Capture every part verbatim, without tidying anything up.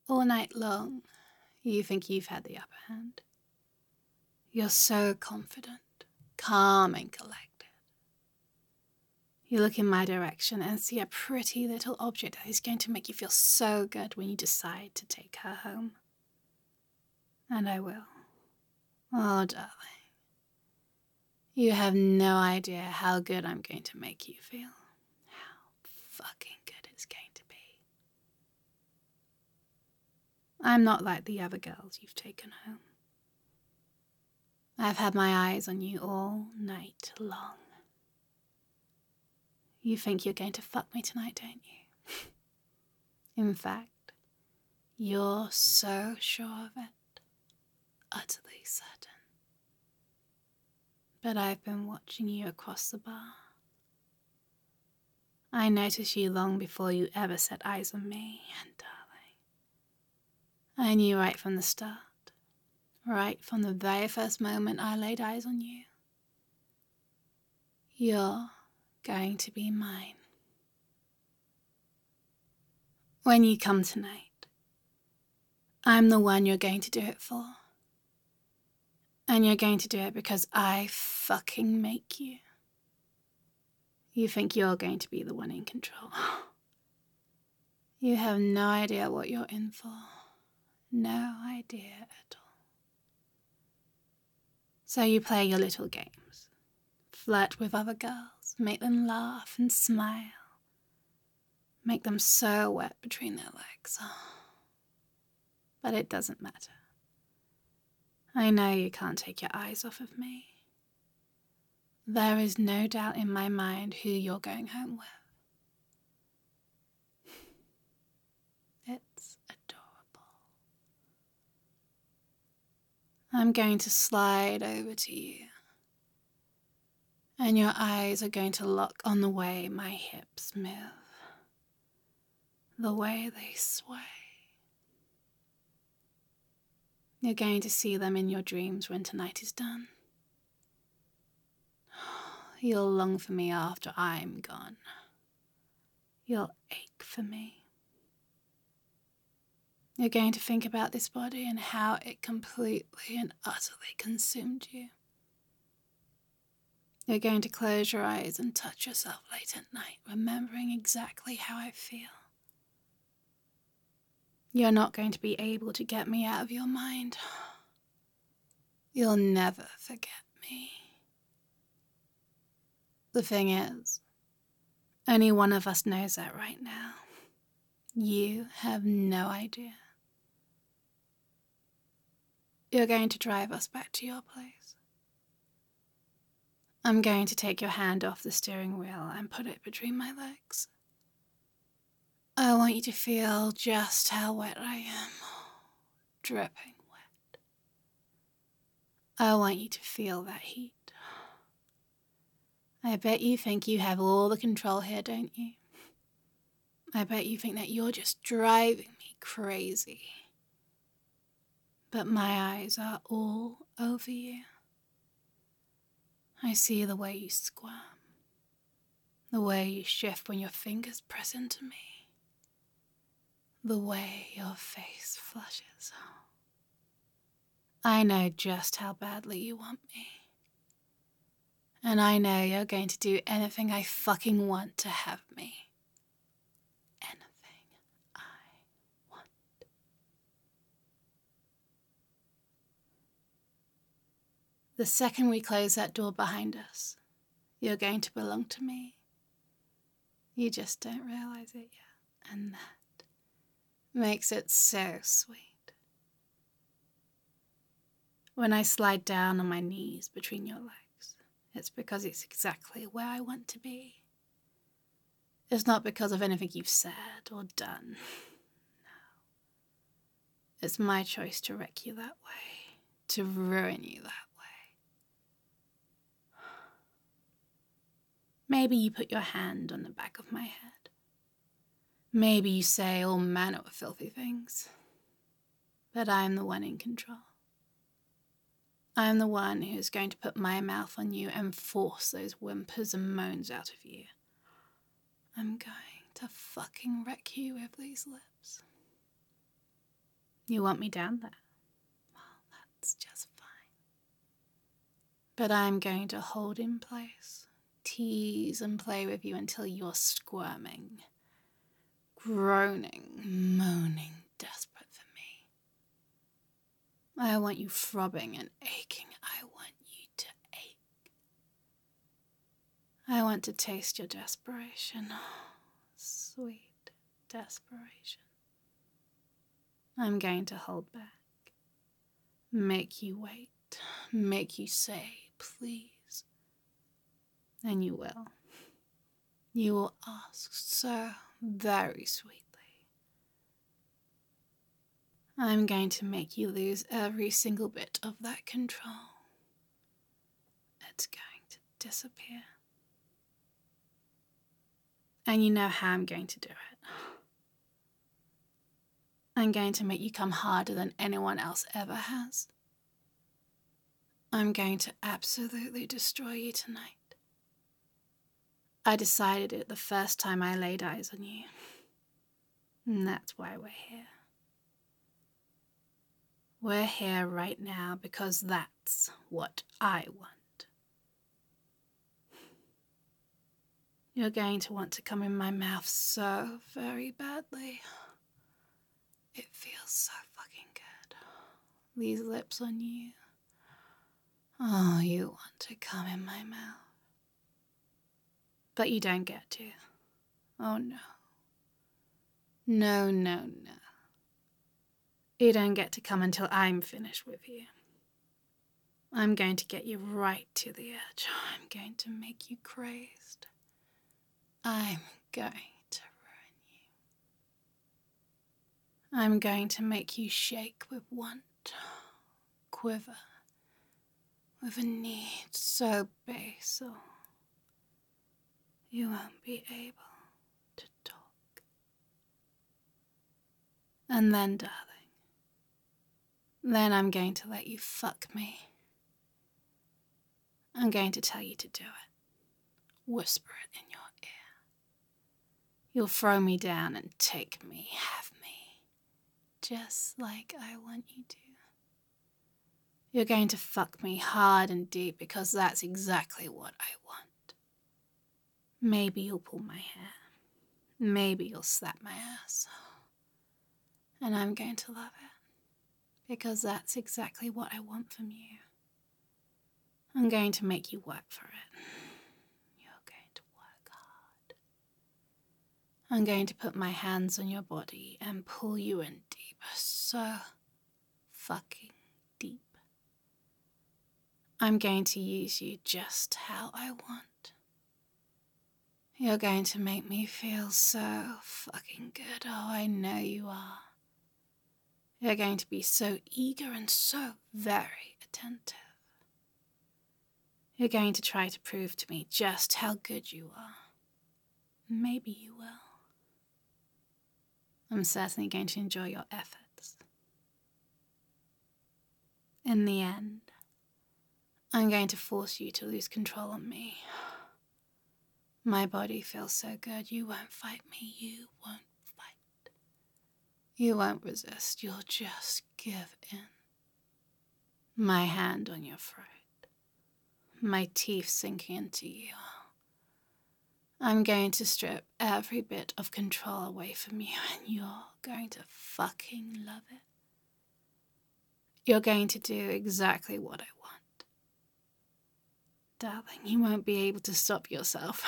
All night long, you think you've had the upper hand. You're so confident, calm and collected. You look in my direction and see a pretty little object that is going to make you feel so good when you decide to take her home. And I will. Oh, darling. You have no idea how good I'm going to make you feel. How fucking good it's going to be. I'm not like the other girls you've taken home. I've had my eyes on you all night long. You think you're going to fuck me tonight, don't you? In fact, you're so sure of it. Utterly certain. But I've been watching you across the bar. I noticed you long before you ever set eyes on me, and darling, I knew right from the start, right from the very first moment I laid eyes on you. You're going to be mine. When you come tonight, I'm the one you're going to do it for. And you're going to do it because I fucking make you. You think you're going to be the one in control. You have no idea what you're in for. No idea at all. So you play your little games. Flirt with other girls. Make them laugh and smile. Make them so wet between their legs. But it doesn't matter. I know you can't take your eyes off of me. There is no doubt in my mind who you're going home with. It's adorable. I'm going to slide over to you, and your eyes are going to lock on the way my hips move, the way they sway. You're going to see them in your dreams when tonight is done. You'll long for me after I'm gone. You'll ache for me. You're going to think about this body and how it completely and utterly consumed you. You're going to close your eyes and touch yourself late at night, remembering exactly how I feel. You're not going to be able to get me out of your mind. You'll never forget me. The thing is, only one of us knows that right now. You have no idea. You're going to drive us back to your place. I'm going to take your hand off the steering wheel and put it between my legs. I want you to feel just how wet I am. Dripping wet. I want you to feel that heat. I bet you think you have all the control here, don't you? I bet you think that you're just driving me crazy. But my eyes are all over you. I see the way you squirm. The way you shift when your fingers press into me. The way your face flushes. I know just how badly you want me. And I know you're going to do anything I fucking want to have me. Anything I want. The second we close that door behind us, you're going to belong to me. You just don't realize it yet. And that makes it so sweet. When I slide down on my knees between your legs, it's because it's exactly where I want to be. It's not because of anything you've said or done. No. It's my choice to wreck you that way, to ruin you that way. Maybe you put your hand on the back of my head. Maybe you say all manner of filthy things. But I'm the one in control. I'm the one who's going to put my mouth on you and force those whimpers and moans out of you. I'm going to fucking wreck you with these lips. You want me down there? Well, that's just fine. But I'm going to hold in place, tease and play with you until you're squirming, groaning, moaning, desperate for me. I want you throbbing and aching. I want you to ache. I want to taste your desperation. Sweet desperation. I'm going to hold back, make you wait, make you say, please. And you will. You will ask so very sweetly. I'm going to make you lose every single bit of that control. It's going to disappear. And you know how I'm going to do it. I'm going to make you come harder than anyone else ever has. I'm going to absolutely destroy you tonight. I decided it the first time I laid eyes on you. And that's why we're here. We're here right now because that's what I want. You're going to want to come in my mouth so very badly. It feels so fucking good. These lips on you. Oh, you want to come in my mouth. But you don't get to. Oh no. No, no, no. You don't get to come until I'm finished with you. I'm going to get you right to the edge. I'm going to make you crazed. I'm going to ruin you. I'm going to make you shake with want, quiver, with a need so base or you won't be able to talk. And then, darling, then I'm going to let you fuck me. I'm going to tell you to do it. Whisper it in your ear. You'll throw me down and take me, have me, just like I want you to. You're going to fuck me hard and deep because that's exactly what I want. Maybe you'll pull my hair. Maybe you'll slap my ass. And I'm going to love it. Because that's exactly what I want from you. I'm going to make you work for it. You're going to work hard. I'm going to put my hands on your body and pull you in deep. So fucking deep. I'm going to use you just how I want. You're going to make me feel so fucking good. Oh, I know you are. You're going to be so eager and so very attentive. You're going to try to prove to me just how good you are. Maybe you will. I'm certainly going to enjoy your efforts. In the end, I'm going to force you to lose control on me. My body feels so good, you won't fight me, you won't fight. You won't resist, you'll just give in. My hand on your throat, my teeth sinking into you. I'm going to strip every bit of control away from you and you're going to fucking love it. You're going to do exactly what I want. Darling, you won't be able to stop yourself.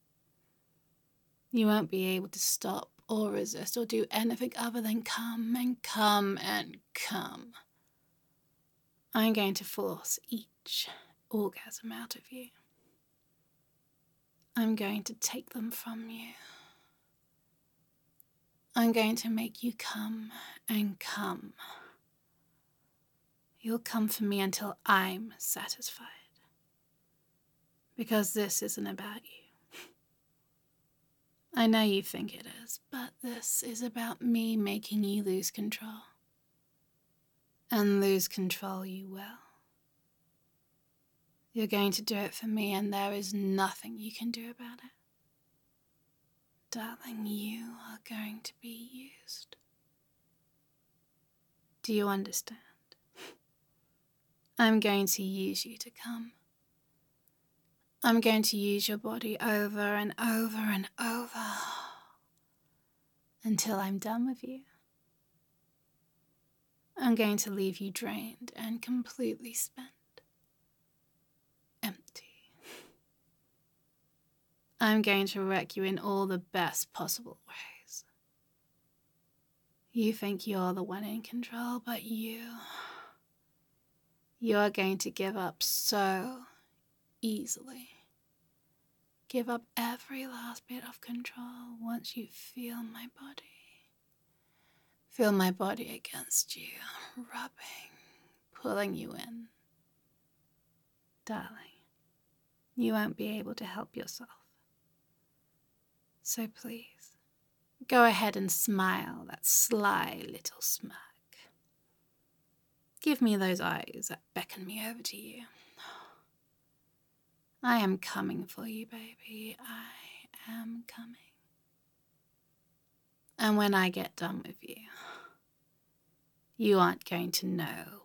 You won't be able to stop or resist or do anything other than come and come and come. I'm going to force each orgasm out of you. I'm going to take them from you. I'm going to make you come and come. You'll come for me until I'm satisfied. Because this isn't about you. I know you think it is, but this is about me making you lose control. And lose control you will. You're going to do it for me and there is nothing you can do about it. Darling, you are going to be used. Do you understand? I'm going to use you to come. I'm going to use your body over and over and over until I'm done with you. I'm going to leave you drained and completely spent. Empty. I'm going to wreck you in all the best possible ways. You think you're the one in control, but you... You are going to give up so easily. Give up every last bit of control once you feel my body. Feel my body against you, rubbing, pulling you in. Darling, you won't be able to help yourself. So please, go ahead and smile that sly little smirk. Give me those eyes that beckon me over to you. I am coming for you, baby. I am coming. And when I get done with you, you aren't going to know